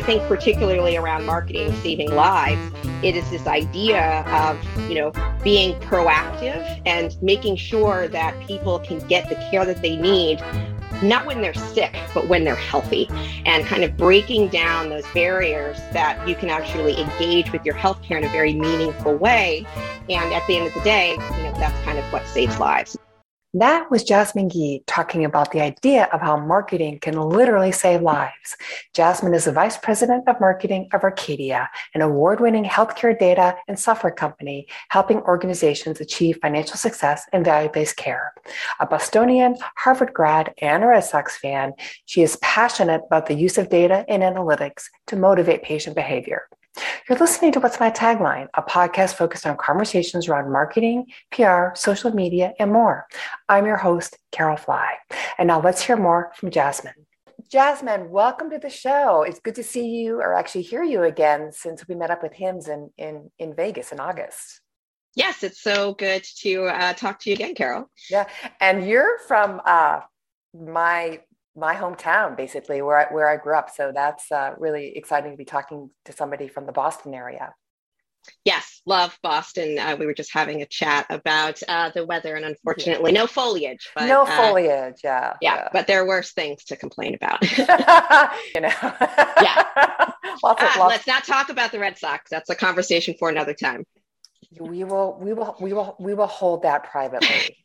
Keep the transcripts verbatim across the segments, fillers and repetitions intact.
think particularly around marketing, saving lives, it is this idea of, you know, being proactive and making sure that people can get the care that they need, not when they're sick, but when they're healthy, and kind of breaking down those barriers that you can actually engage with your healthcare in a very meaningful way. And at the end of the day, you know, that's kind of what saves lives. That was Jasmine Gee talking about the idea of how marketing can literally save lives. Jasmine is the Vice President of Marketing of Arcadia, an award-winning healthcare data and software company helping organizations achieve financial success and value-based care. A Bostonian, Harvard grad, and a Red Sox fan, she is passionate about the use of data and analytics to motivate patient behavior. You're listening to What's My Tagline, a podcast focused on conversations around marketing, P R, social media, and more. I'm your host, Carol Fly. And now let's hear more from Jasmine. Jasmine, welcome to the show. It's good to see you, or actually hear you again, since we met up with Hims in, in, in Vegas in August. Yes, it's so good to uh, talk to you again, Carol. Yeah, and you're from uh, my my hometown, basically, where I, where I grew up. So that's uh, really exciting to be talking to somebody from the Boston area. Yes, love Boston. Uh, we were just having a chat about uh, the weather, and unfortunately, yeah. no foliage. But, no foliage, uh, yeah, yeah. Yeah, but there are worse things to complain about. you know. yeah. Lots of, uh, lots. Let's not talk about the Red Sox. That's a conversation for another time. We will, we will, we will, we will hold that privately.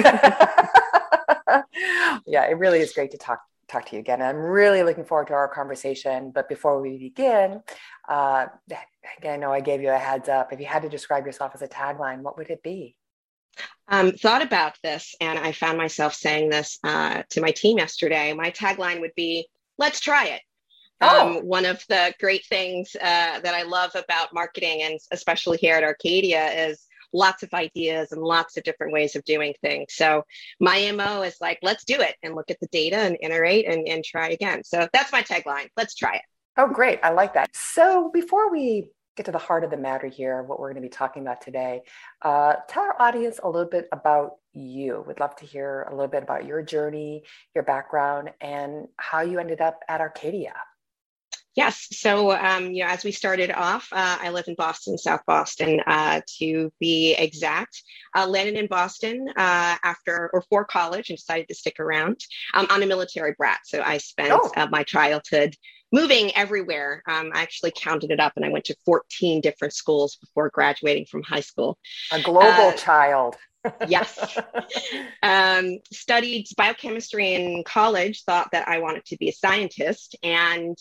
Yeah, it really is great to talk talk to you again. I'm really looking forward to our conversation. But before we begin, uh, again, I know I gave you a heads up. If you had to describe yourself as a tagline, what would it be? Um, thought about this, and I found myself saying this uh, to my team yesterday. My tagline would be, let's try it. Oh. Um, one of the great things uh, that I love about marketing, and especially here at Arcadia, is lots of ideas and lots of different ways of doing things. So my M O is like, let's do it and look at the data and iterate and, and try again. So that's my tagline. Let's try it. Oh, great. I like that. So before we get to the heart of the matter here, what we're going to be talking about today, uh, tell our audience a little bit about you. We'd love to hear a little bit about your journey, your background, and how you ended up at Arcadia. Yes. So, um, you know, as we started off, uh, I live in Boston, South Boston, uh, to be exact. Uh, landed in Boston uh, after or for college and decided to stick around. Um, I'm a military brat, so I spent oh. uh, my childhood moving everywhere. Um, I actually counted it up, and I went to fourteen different schools before graduating from high school. A global uh, child. Yes. Um, studied biochemistry in college, thought that I wanted to be a scientist, and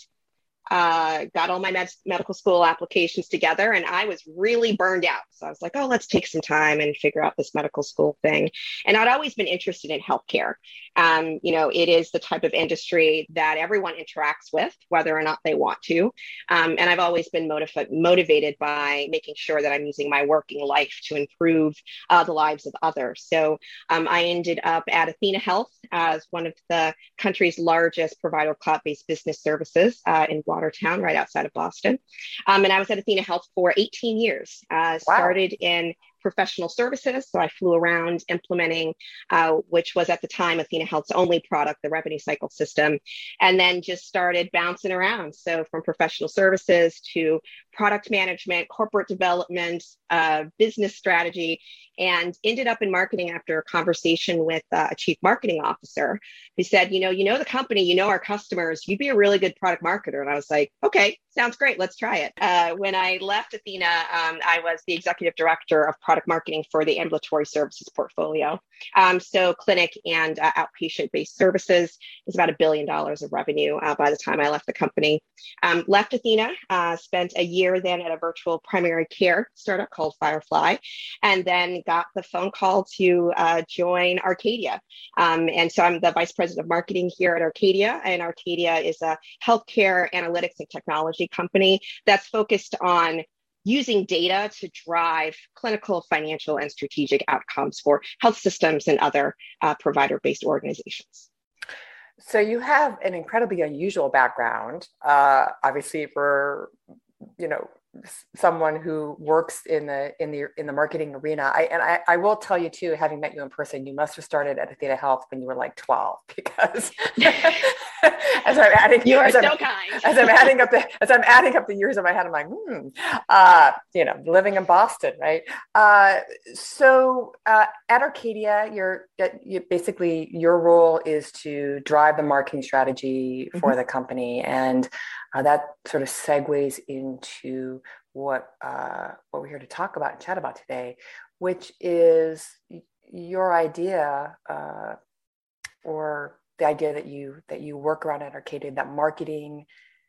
Uh, got all my med- medical school applications together, and I was really burned out. So I was like, oh, let's take some time and figure out this medical school thing. And I'd always been interested in healthcare. Um, you know, it is the type of industry that everyone interacts with, whether or not they want to. Um, and I've always been motiv- motivated by making sure that I'm using my working life to improve uh, the lives of others. So um, I ended up at Athena Health as one of the country's largest provider of cloud-based business services uh, in Watertown, right outside of Boston. Um, and I was at Athena Health for eighteen years. Uh, wow. Started in professional services. So I flew around implementing, uh, which was at the time Athena Health's only product, the revenue cycle system, and then just started bouncing around. So from professional services to product management, corporate development, uh, business strategy, and ended up in marketing after a conversation with uh, a chief marketing officer who said, you know, you know the company, you know our customers, you'd be a really good product marketer. And I was like, okay, sounds great. Let's try it. Uh, when I left Athena, um, I was the executive director of product marketing for the ambulatory services portfolio. Um, so clinic and uh, outpatient-based services is about a billion dollars of revenue uh, by the time I left the company. Um, left Athena, uh, spent a year then at a virtual primary care startup called Firefly, and then got the phone call to uh, join Arcadia. Um, and so I'm the vice president of marketing here at Arcadia, and Arcadia is a healthcare analytics and technology company that's focused on using data to drive clinical, financial, and strategic outcomes for health systems and other uh, provider-based organizations. So you have an incredibly unusual background. Uh, obviously, for you know, someone who works in the in the in the marketing arena. I and I, I will tell you too, having met you in person, you must have started at Athena Health when you were like twelve, because as I'm adding, you are as so I'm, kind. as I'm adding up the as I'm adding up the years in my head, I'm like, hmm, uh, you know, living in Boston, right? Uh, so uh, at Arcadia, you're you, basically your role is to drive the marketing strategy for mm-hmm. the company, and uh, that sort of segues into what uh, what we're here to talk about and chat about today, which is your idea uh, or the idea that you that you work around at Arcadia, that marketing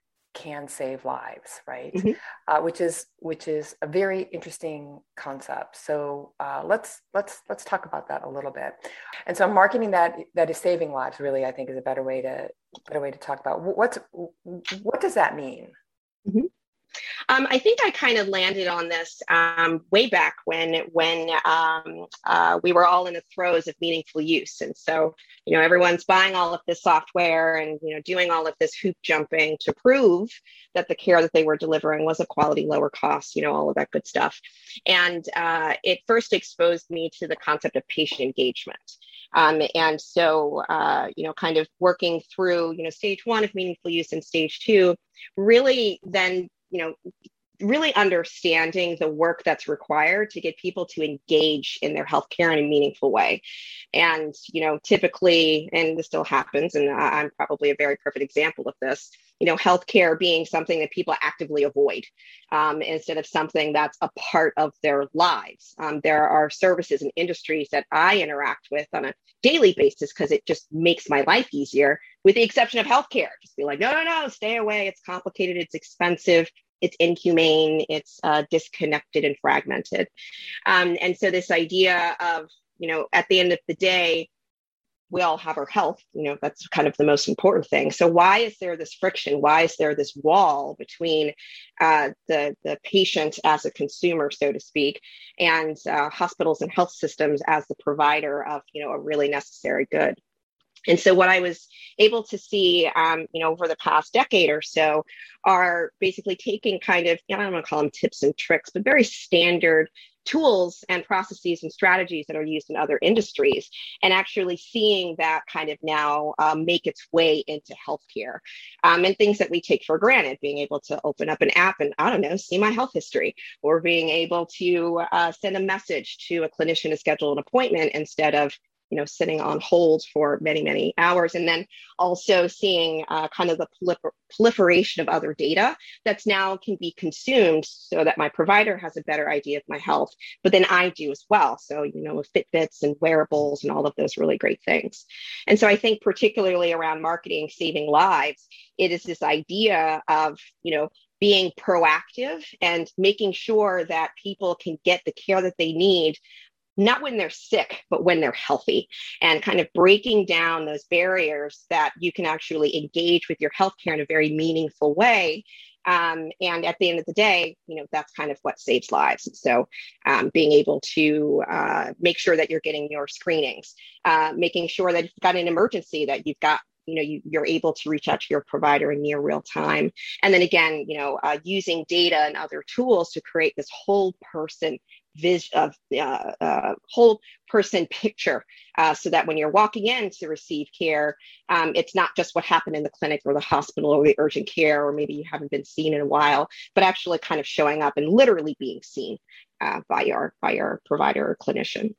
can save lives, right? Mm-hmm. Uh, which is which is a very interesting concept. So uh, let's let's let's talk about that a little bit. And so marketing that that is saving lives, really, I think, is a better way to better way to talk about what's what does that mean? Mm-hmm. Um, I think I kind of landed on this um, way back when when um, uh, we were all in the throes of meaningful use. And so, you know, everyone's buying all of this software and, you know, doing all of this hoop jumping to prove that the care that they were delivering was of quality, lower cost, you know, all of that good stuff. And uh, it first exposed me to the concept of patient engagement. Um, and so, uh, you know, kind of working through, you know, stage one of meaningful use and stage two, really then, you know, really understanding the work that's required to get people to engage in their healthcare in a meaningful way. And, you know, typically, and this still happens, and I'm probably a very perfect example of this, you know, healthcare being something that people actively avoid um, instead of something that's a part of their lives. Um, there are services and industries that I interact with on a daily basis because it just makes my life easier, with the exception of healthcare. Just be like, no, no, no, stay away. It's complicated. It's expensive. It's inhumane. It's uh, disconnected and fragmented. Um, and so this idea of, you know, at the end of the day, we all have our health, you know, that's kind of the most important thing. So why is there this friction? Why is there this wall between uh, the, the patient as a consumer, so to speak, and uh, hospitals and health systems as the provider of, you know, a really necessary good? And so what I was able to see, um, you know, over the past decade or so are basically taking kind of, I don't want to call them tips and tricks, but very standard tools and processes and strategies that are used in other industries, and actually seeing that kind of now um, make its way into healthcare, um, and things that we take for granted, being able to open up an app and, I don't know, see my health history, or being able to uh, send a message to a clinician to schedule an appointment instead of, you know, sitting on hold for many, many hours. And then also seeing uh, kind of the prolifer- proliferation of other data that's now can be consumed so that my provider has a better idea of my health, but then I do as well. So, you know, with Fitbits and wearables and all of those really great things. And so I think particularly around marketing, saving lives, it is this idea of, you know, being proactive and making sure that people can get the care that they need, not when they're sick, but when they're healthy, and kind of breaking down those barriers that you can actually engage with your healthcare in a very meaningful way. Um, and at the end of the day, you know, that's kind of what saves lives. So um, being able to uh, make sure that you're getting your screenings, uh, making sure that if you've got an emergency, that you've got, you know, you, you're able to reach out to your provider in near real time. And then again, you know, uh, using data and other tools to create this whole person vis of uh, uh, whole person picture, uh, so that when you're walking in to receive care, um, it's not just what happened in the clinic or the hospital or the urgent care, or maybe you haven't been seen in a while, but actually kind of showing up and literally being seen uh, by your by your provider or clinician.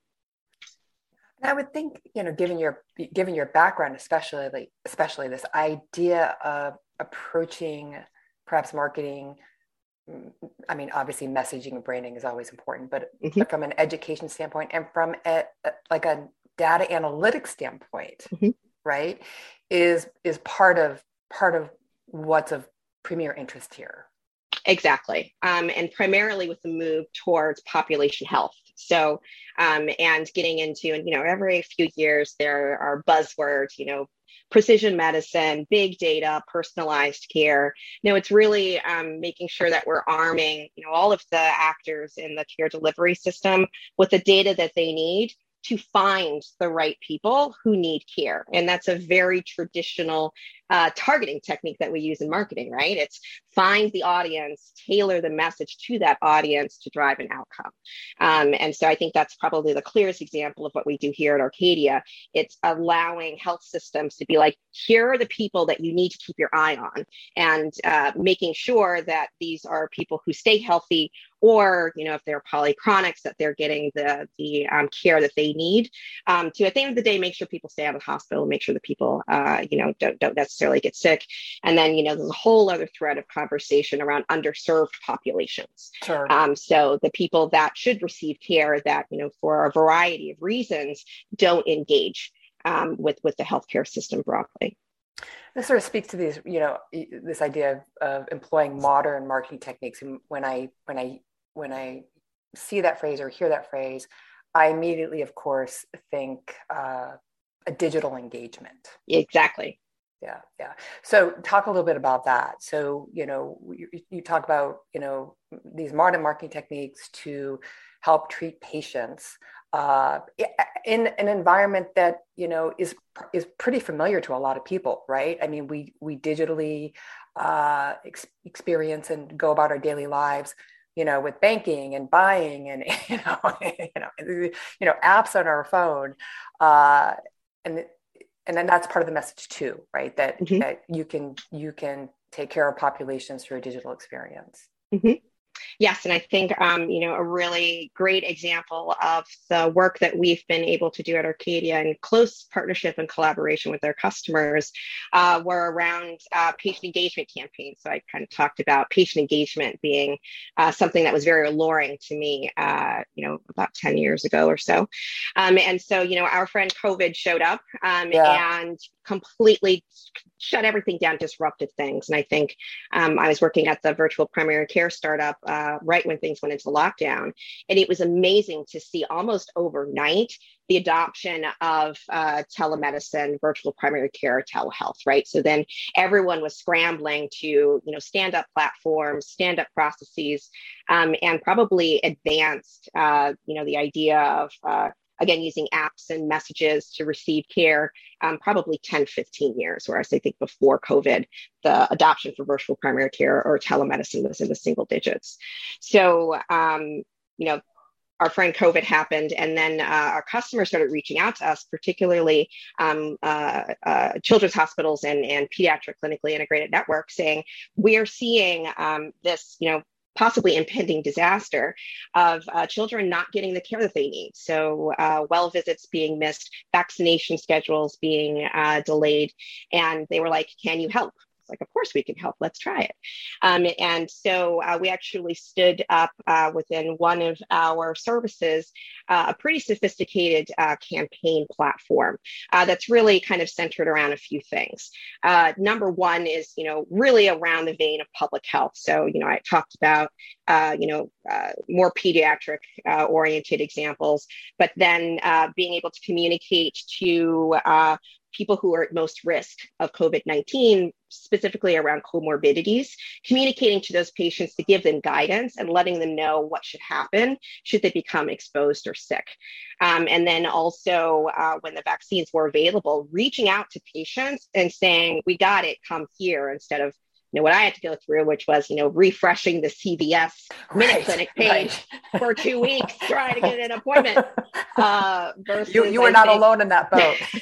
I would think, you know, given your given your background, especially like, especially this idea of approaching perhaps marketing. I mean, obviously messaging and branding is always important, but, mm-hmm. but from an education standpoint and from a, a like a data analytics standpoint, mm-hmm. right, is is part of part of what's of premier interest here. Exactly. Um, and primarily with the move towards population health. So, um, and getting into, you know, every few years there are buzzwords, you know, precision medicine, big data, personalized care. No, it's really um, making sure that we're arming, you know, all of the actors in the care delivery system with the data that they need to find the right people who need care. And that's a very traditional uh, targeting technique that we use in marketing, right? It's find the audience, tailor the message to that audience to drive an outcome. Um, and so I think that's probably the clearest example of what we do here at Arcadia. It's allowing health systems to be like, here are the people that you need to keep your eye on, and uh, making sure that these are people who stay healthy, or, you know, if they're polychronics, that they're getting the, the um, care that they need, um, to, at the end of the day, make sure people stay out of the hospital, make sure that people, uh, you know, don't, don't necessarily get sick. And then, you know, there's a whole other thread of conversation around underserved populations. Sure. Um, so the people that should receive care that, you know, for a variety of reasons, don't engage um, with, with the healthcare system broadly. This sort of speaks to these, you know, this idea of, of employing modern marketing techniques. And when I, when I, when I see that phrase or hear that phrase, I immediately, of course, think uh, a digital engagement. Exactly. Yeah, yeah. So talk a little bit about that. So, you know, you, you talk about, you know, these modern marketing techniques to help treat patients uh, in an environment that, you know, is is pretty familiar to a lot of people, right? I mean, we we digitally uh, ex- experience and go about our daily lives, you know, with banking and buying and, you know, you know, you know, apps on our phone, uh, and and then that's part of the message too, right? That mm-hmm. that you can you can take care of populations through a digital experience. Mm-hmm. Yes, and I think, um, you know, a really great example of the work that we've been able to do at Arcadia in close partnership and collaboration with our customers uh, were around uh, patient engagement campaigns. So I kind of talked about patient engagement being uh, something that was very alluring to me, uh, you know, about ten years ago or so. Um, and so, you know, our friend COVID showed up um, yeah. and completely shut everything down, disrupted things. And I think um, I was working at the virtual primary care startup uh, right when things went into lockdown. And it was amazing to see almost overnight the adoption of uh, telemedicine, virtual primary care, telehealth, right? So then everyone was scrambling to, you know, stand up platforms, stand up processes, um, and probably advanced, uh, you know, the idea of uh, again, using apps and messages to receive care, um, probably ten, fifteen years, whereas I think before COVID, the adoption for virtual primary care or telemedicine was in the single digits. So, um, you know, our friend COVID happened, and then uh, our customers started reaching out to us, particularly um, uh, uh, children's hospitals and, and pediatric clinically integrated networks, saying, we're seeing um, this, you know, possibly impending disaster of uh, children not getting the care that they need. So uh, well visits being missed, vaccination schedules being uh, delayed. And they were like, can you help? It's like, of course we can help. Let's try it. Um, and so uh, we actually stood up uh, within one of our services, uh, a pretty sophisticated uh, campaign platform uh, that's really kind of centered around a few things. Uh, number one is, you know, really around the vein of public health. So, you know, I talked about, uh, you know, uh, more pediatric uh, oriented examples, but then uh, being able to communicate to uh, people who are at most risk of COVID nineteen, specifically around comorbidities, communicating to those patients to give them guidance and letting them know what should happen should they become exposed or sick. Um, and then also uh, when the vaccines were available, reaching out to patients and saying, we got it, come here, instead of, you know, what I had to go through, which was, you know, refreshing the C V S Minute right, Clinic page right. for two weeks, trying to get an appointment. Uh, versus, you you were I not think, alone in that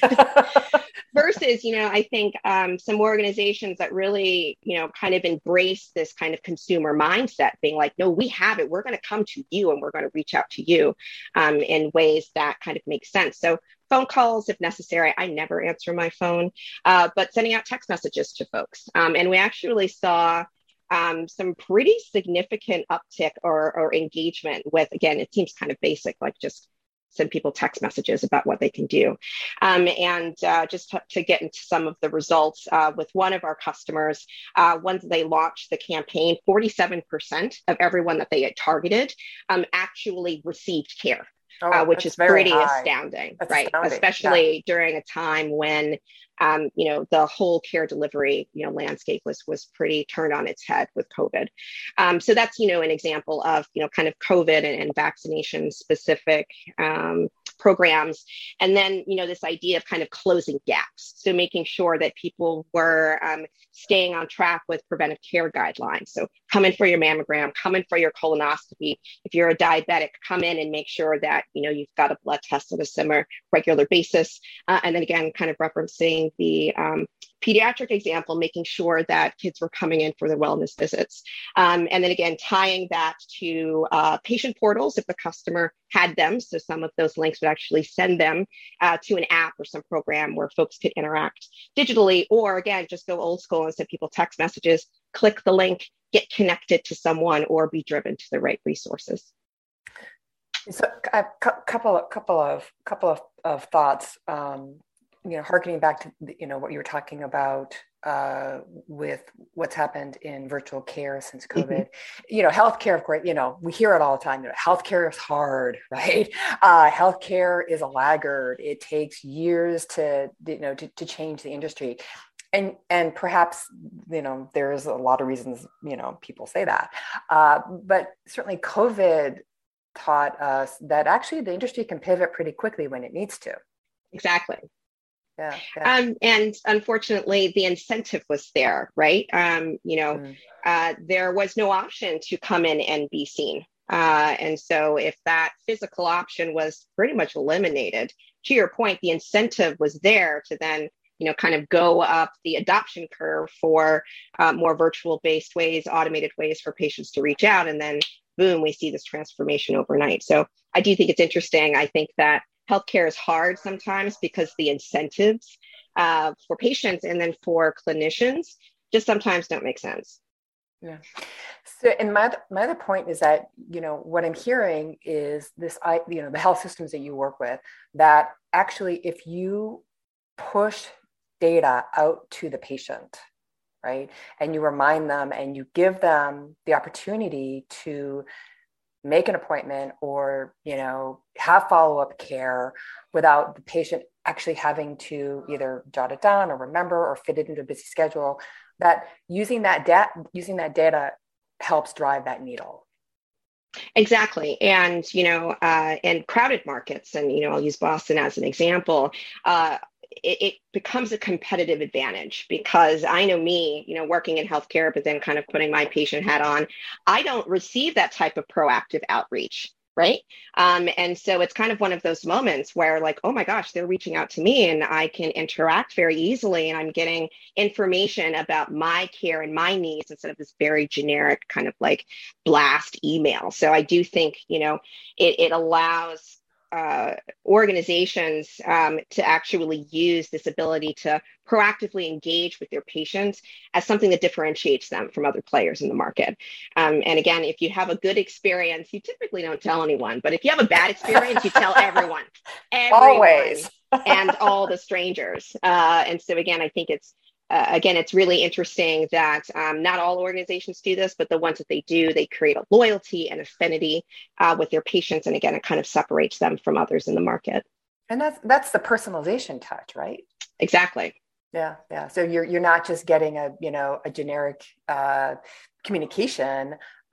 boat. versus, you know, I think um, some organizations that really, you know, kind of embrace this kind of consumer mindset, being like, no, we have it. We're going to come to you and we're going to reach out to you um, in ways that kind of make sense. So phone calls if necessary. I never answer my phone, uh, but sending out text messages to folks. Um, and we actually saw um, some pretty significant uptick or, or engagement with, again, it seems kind of basic, like just send people text messages about what they can do. Um, and uh, just to, to get into some of the results uh, with one of our customers, uh, once they launched the campaign, forty-seven percent of everyone that they had targeted um, actually received care. Oh, uh, which is pretty high. astounding, that's right? Astounding. Especially yeah. during a time when, um, you know, the whole care delivery, you know, landscape was was pretty turned on its head with COVID. Um, so that's, you know, an example of, you know, kind of COVID and, and vaccination specific um, programs. And then, you know, this idea of kind of closing gaps. So making sure that people were um, staying on track with preventive care guidelines. So come in for your mammogram, come in for your colonoscopy. If you're a diabetic, come in and make sure that, you know, you've got a blood test on a similar regular basis. Uh, and then again, kind of referencing the um, pediatric example, making sure that kids were coming in for their wellness visits. Um, and then again, tying that to uh, patient portals if the customer had them. So some of those links would actually send them uh, to an app or some program where folks could interact digitally, or again, just go old school and send people text messages, click the link, get connected to someone, or be driven to the right resources. So a couple of couple of couple of, of thoughts. Um, you know, harkening back to you know what you were talking about uh, with what's happened in virtual care since COVID. Mm-hmm. You know, healthcare, of course. You know, we hear it all the time. You know, healthcare is hard, right? Uh, healthcare is a laggard. It takes years to you know to, to change the industry. And and perhaps, you know, there's a lot of reasons, you know, people say that. Uh, but certainly COVID taught us that actually the industry can pivot pretty quickly when it needs to. Exactly. Yeah, yeah. Um, and unfortunately, the incentive was there, right? Um, you know, mm. uh, there was no option to come in and be seen. Uh, and so if that physical option was pretty much eliminated, to your point, the incentive was there to then you know, kind of go up the adoption curve for uh, more virtual-based ways, automated ways for patients to reach out. And then, boom, we see this transformation overnight. So I do think it's interesting. I think that healthcare is hard sometimes because the incentives uh, for patients and then for clinicians just sometimes don't make sense. Yeah. So, and my my other point is that, you know, what I'm hearing is this, I, you know, the health systems that you work with, that actually if you push data out to the patient, right? And you remind them and you give them the opportunity to make an appointment or, you know, have follow-up care without the patient actually having to either jot it down or remember or fit it into a busy schedule, that using that data, using that data helps drive that needle. Exactly. And, you know, uh, in crowded markets, and, you know, I'll use Boston as an example, uh, It, it becomes a competitive advantage because I know me, you know, working in healthcare, but then kind of putting my patient hat on, I don't receive that type of proactive outreach, right? Um, and so it's kind of one of those moments where like, oh my gosh, they're reaching out to me and I can interact very easily and I'm getting information about my care and my needs instead of this very generic kind of like blast email. So I do think, you know, it, it allows Uh, organizations um, to actually use this ability to proactively engage with their patients as something that differentiates them from other players in the market. Um, and again, if you have a good experience, you typically don't tell anyone, but if you have a bad experience, you tell everyone, everyone always, and all the strangers. Uh, and so again, I think it's Uh, again, it's really interesting that um, not all organizations do this, but the ones that they do, they create a loyalty and affinity uh, with their patients. And again, it kind of separates them from others in the market. And that's that's the personalization touch, right? Exactly. Yeah, yeah. So you're you're not just getting a you know a generic uh, communication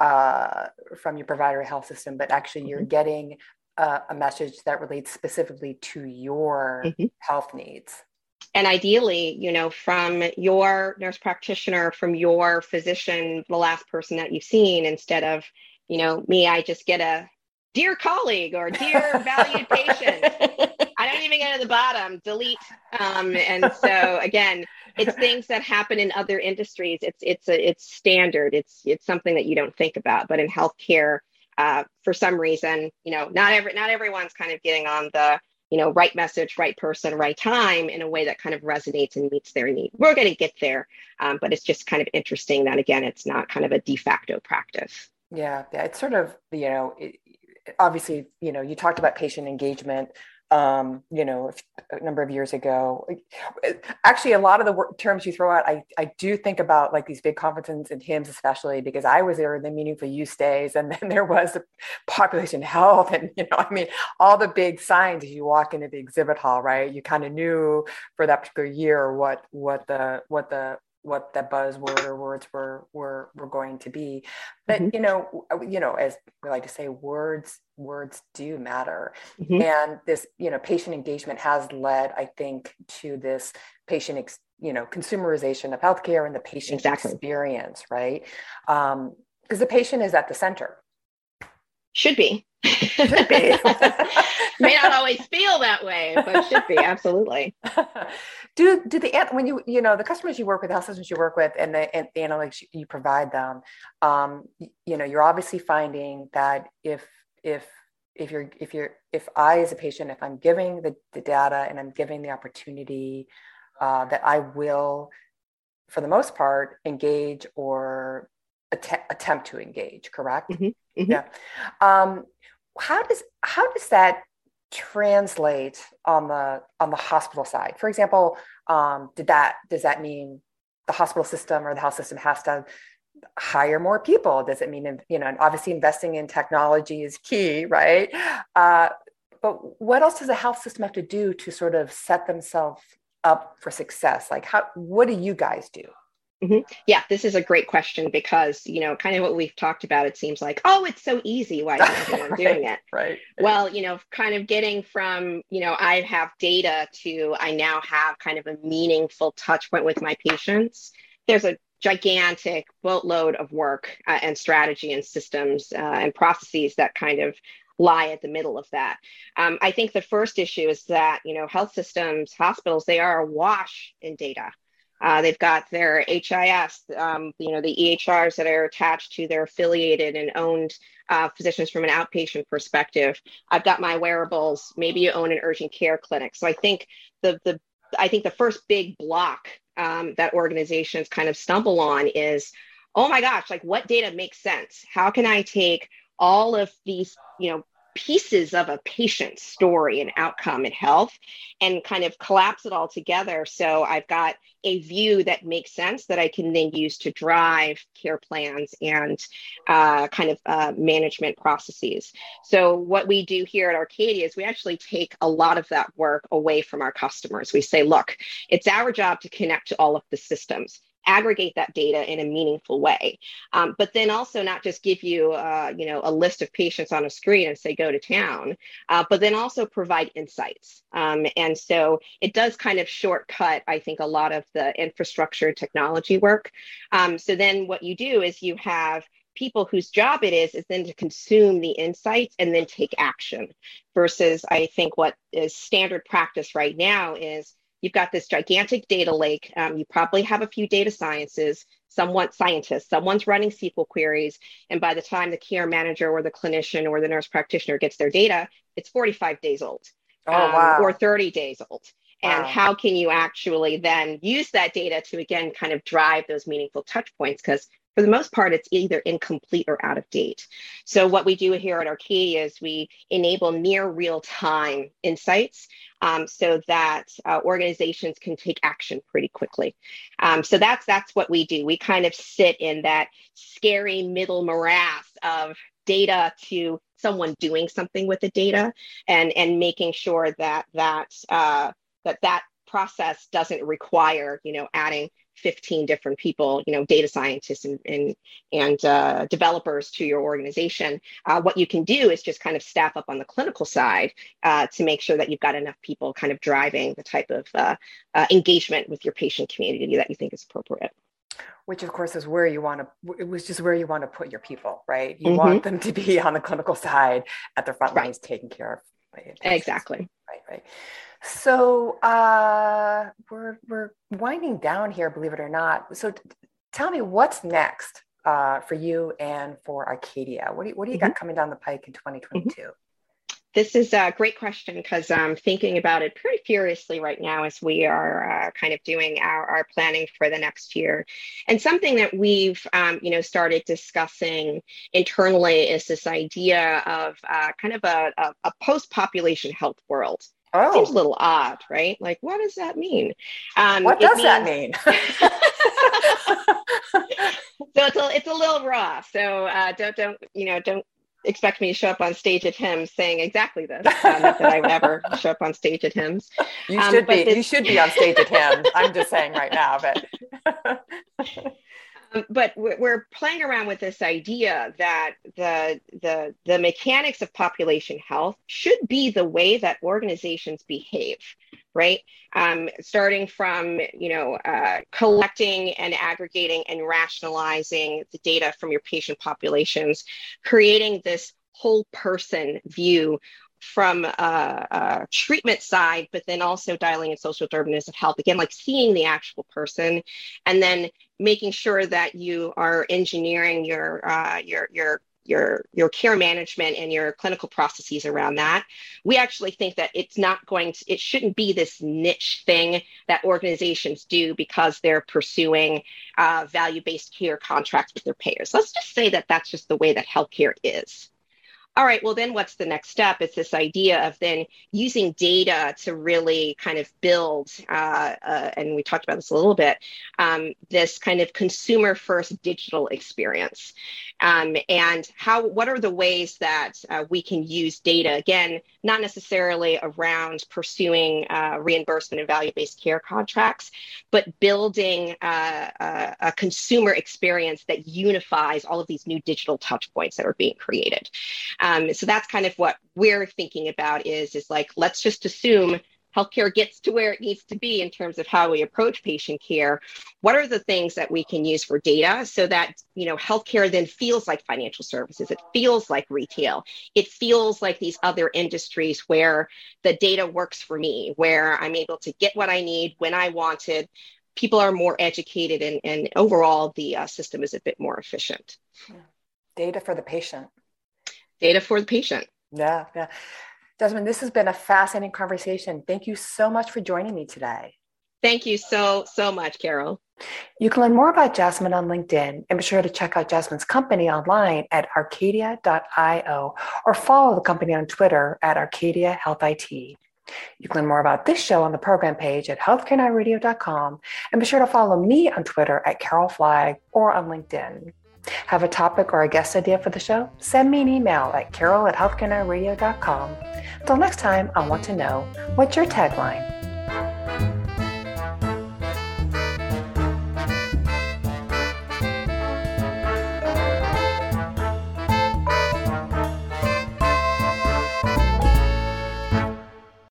uh, from your provider health system, but actually you're mm-hmm. getting uh, a message that relates specifically to your mm-hmm. health needs. And ideally, you know, from your nurse practitioner, from your physician, the last person that you've seen, instead of, you know, me, I just get a dear colleague or dear valued patient. I don't even get to the bottom, delete. Um, and so again, it's things that happen in other industries. It's it's a, it's standard. It's it's something that you don't think about. But in healthcare, uh, for some reason, you know, not every not everyone's kind of getting on the you know, right message, right person, right time in a way that kind of resonates and meets their need. We're going to get there, um, but it's just kind of interesting that, again, it's not kind of a de facto practice. Yeah, yeah, it's sort of, you know, it, obviously, you know, you talked about patient engagement, um, you know, a number of years ago. Actually, a lot of the wor- terms you throw out, I, I do think about like these big conferences and H I M S especially, because I was there in the Meaningful Use Days, and then there was the population health, and, you know, I mean, all the big signs as you walk into the exhibit hall, right? You kind of knew for that particular year what, what the, what the, what the buzzword or words were were were going to be. But Mm-hmm. you know, you know, as we like to say, words words do matter. Mm-hmm. And this, you know, patient engagement has led, I think, to this patient, ex, you know, consumerization of healthcare and the patient Exactly. experience, right? Um, because the patient is at the center. Should be. Should be. May not always feel that way, but should be, absolutely. do do the when you you know the customers you work with, health systems you work with, and the, and the analytics you provide them, um, you know, you're obviously finding that if if if you're if you're if I as a patient, if I'm giving the, the data and I'm giving the opportunity, uh, that I will, for the most part, engage or att- attempt to engage. Correct? Mm-hmm. Mm-hmm. Yeah. Um, how does how does that translate on the on the hospital side? For example, um, did that does that mean the hospital system or the health system has to hire more people? Does it mean, you know, obviously investing in technology is key, right? Uh, but what else does the health system have to do to sort of set themselves up for success? Like, how what do you guys do? Mm-hmm. Yeah, this is a great question because, you know, kind of what we've talked about, it seems like, oh, it's so easy. Why isn't everyone right, doing it? Right, right. Well, you know, kind of getting from, you know, I have data to I now have kind of a meaningful touch point with my patients. There's a gigantic boatload of work uh, and strategy and systems uh, and processes that kind of lie at the middle of that. Um, I think the first issue is that, you know, health systems, hospitals, they are awash in data. Uh, they've got their H I S, um, you know, the E H Rs that are attached to their affiliated and owned uh, physicians from an outpatient perspective. I've got my wearables. Maybe you own an urgent care clinic. So I think the the I think the first big block um, that organizations kind of stumble on is, oh my gosh, like what data makes sense? How can I take all of these, you know, pieces of a patient's story and outcome and health and kind of collapse it all together so I've got a view that makes sense that I can then use to drive care plans and uh, kind of uh, management processes. So what we do here at Arcadia is we actually take a lot of that work away from our customers. We say, look, it's our job to connect to all of the systems, aggregate that data in a meaningful way, um, but then also not just give you, uh, you know, a list of patients on a screen and say, go to town, uh, but then also provide insights. Um, and so it does kind of shortcut, I think, a lot of the infrastructure and technology work. Um, so then what you do is you have people whose job it is, is then to consume the insights and then take action versus I think what is standard practice right now is you've got this gigantic data lake. Um, you probably have a few data sciences, someone scientists, someone's running S Q L queries. And by the time the care manager or the clinician or the nurse practitioner gets their data, it's forty-five days old oh, um, wow. or thirty days old. And Wow. how can you actually then use that data to, again, kind of drive those meaningful touch points? Because for the most part, it's either incomplete or out of date. So what we do here at Arcadia is we enable near real-time insights um, so that uh, organizations can take action pretty quickly. Um, so that's that's what we do. We kind of sit in that scary middle morass of data to someone doing something with the data and, and making sure that that, uh, that that process doesn't require, you know, adding fifteen different people, you know, data scientists and and, and uh, developers to your organization. Uh, what you can do is just kind of staff up on the clinical side uh, to make sure that you've got enough people kind of driving the type of uh, uh, engagement with your patient community that you think is appropriate. Which of course is where you want to, it was just where you want to put your people, right? You Mm-hmm. want them to be on the clinical side at the front lines, right, taking care of patients. Exactly. Right, right. So uh, we're we're winding down here, believe it or not. So t- tell me what's next uh, for you and for Arcadia. What do you, what do you mm-hmm. got coming down the pike in twenty twenty-two? Mm-hmm. This is a great question because I'm thinking about it pretty furiously right now as we are uh, kind of doing our, our planning for the next year. And something that we've, um, you know, started discussing internally is this idea of uh, kind of a, a, a post-population health world. Oh. Seems a little odd, right? Like, what does that mean? Um, what does means... that mean? So it's a, it's a little raw. So uh, don't, don't, you know, don't expect me to show up on stage at HIMSS saying exactly this. Um, not that I would ever show up on stage at HIMSS. You should um, be. This... you should be on stage at HIMSS. I'm just saying right now, but Um, but we're, we're playing around with this idea that the, the, the mechanics of population health should be the way that organizations behave, right? Um, starting from, you know, uh, collecting and aggregating and rationalizing the data from your patient populations, creating this whole person view from a, a treatment side, but then also dialing in social determinants of health. Again, like seeing the actual person, and then making sure that you are engineering your uh, your your your your care management and your clinical processes around that. We actually think that it's not going to, it shouldn't be this niche thing that organizations do because they're pursuing uh, value-based care contracts with their payers. Let's just say that that's just the way that healthcare is. All right, well, then what's the next step? It's this idea of then using data to really kind of build, uh, uh, and we talked about this a little bit, um, this kind of consumer first digital experience. Um, and how? What are the ways that uh, we can use data, again, not necessarily around pursuing uh, reimbursement and value-based care contracts, but building uh, a, a consumer experience that unifies all of these new digital touch points that are being created. Um, so that's kind of what we're thinking about is, is like, let's just assume healthcare gets to where it needs to be in terms of how we approach patient care. What are the things that we can use for data so that, you know, healthcare then feels like financial services, it feels like retail, it feels like these other industries where the data works for me, where I'm able to get what I need when I want it. People are more educated, and, and overall the uh, system is a bit more efficient. Data for the patient. Data for the patient. Yeah, yeah. Desmond, this has been a fascinating conversation. Thank you so much for joining me today. Thank you so, so much, Carol. You can learn more about Jasmine on LinkedIn, and be sure to check out Jasmine's company online at arcadia dot io or follow the company on Twitter at Arcadia Health I T. You can learn more about this show on the program page at healthcare now radio dot com, and be sure to follow me on Twitter at Carol Flagg or on LinkedIn. Have a topic or a guest idea for the show? Send me an email at carol at healthcare now radio dot com. Until next time, I want to know, what's your tagline?